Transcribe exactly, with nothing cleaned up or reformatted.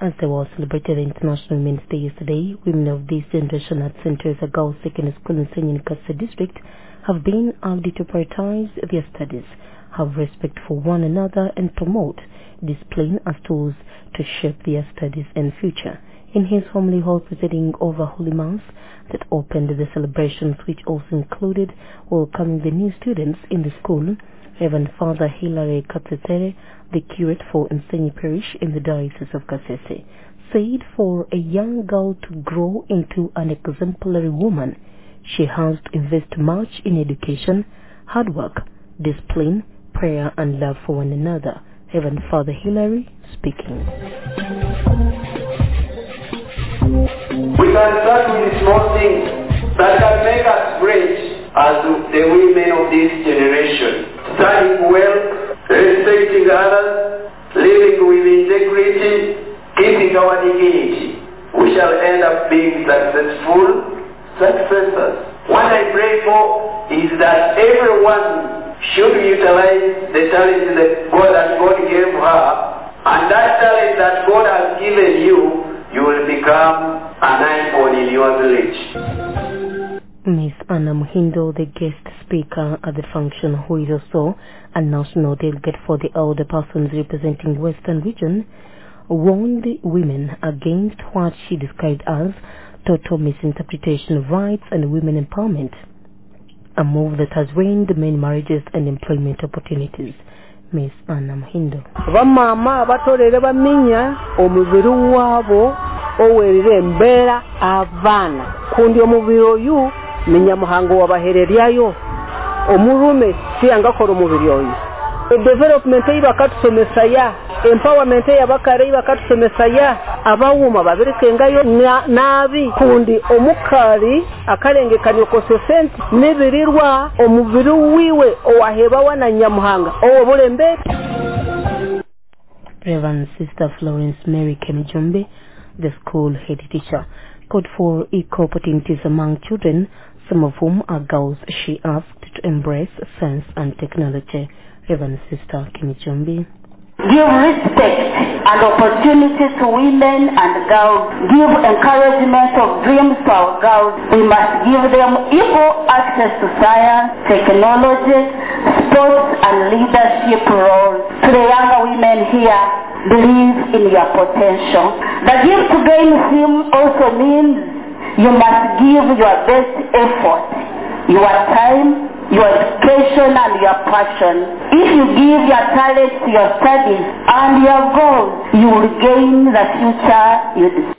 As they were celebrated International Women's Day yesterday, women of this generation at Saint Teresa Girls Secondary School in Senyunikasa District have been asked to prioritize their studies, have respect for one another and promote discipline as tools to shape their studies and future. In his homily hall presiding over Holy Mass that opened the celebrations, which also included welcoming the new students in the school, Reverend Father Hilary Katsetere, the curate for Nsenyi Parish in the Diocese of Kasese, said for a young girl to grow into an exemplary woman, she has to invest much in education, hard work, discipline, prayer and love for one another. Reverend Father Hilary speaking. We can start with small things that can make us great as the women of this generation. Studying well, respecting others, living with integrity, keeping our dignity. We shall end up being successful successors. What I pray for is that everyone should utilize the talent that God, that God gave her, and that talent that God has given you, you will become an icon in your village. Miss Anna Muhindo, the guest speaker at the function, who is also a national delegate for the elder persons representing Western region, warned the women against what she described as total misinterpretation of rights and women empowerment, a move that has ruined many marriages and employment opportunities. Miss Anna Muhindo. Bamama batolere baminya omubiri wabo owerere mbera avana kundi omubiri oyu minya muhango wabahereryayo omurume siyangakora omubiri oyu development y'ibakatusomesaya empowerment y'abakare y'ibakatusomesaya abawuma babirikengayo nabi kundi omukali akarengekanya kosesenti nibirirwa omubiri wiwe owaheba wana nyamuhanga owo bulembe. Reverend Sister Florence Mary Kemijumbe, the school head teacher, called for equal opportunities among children, some of whom are girls. She asked to embrace science and technology. Reverend Sister Kemijumbe. Give respect and opportunity to women and girls. Give encouragement of dreams to our girls. We must give them equal access to science, technology, sports and leadership roles. To the younger women here, believe in your potential. The gift to gain him also means you must give your best effort, your time, your education and your passion. If you give your talent to your studies and your goals, you will gain the future you desire.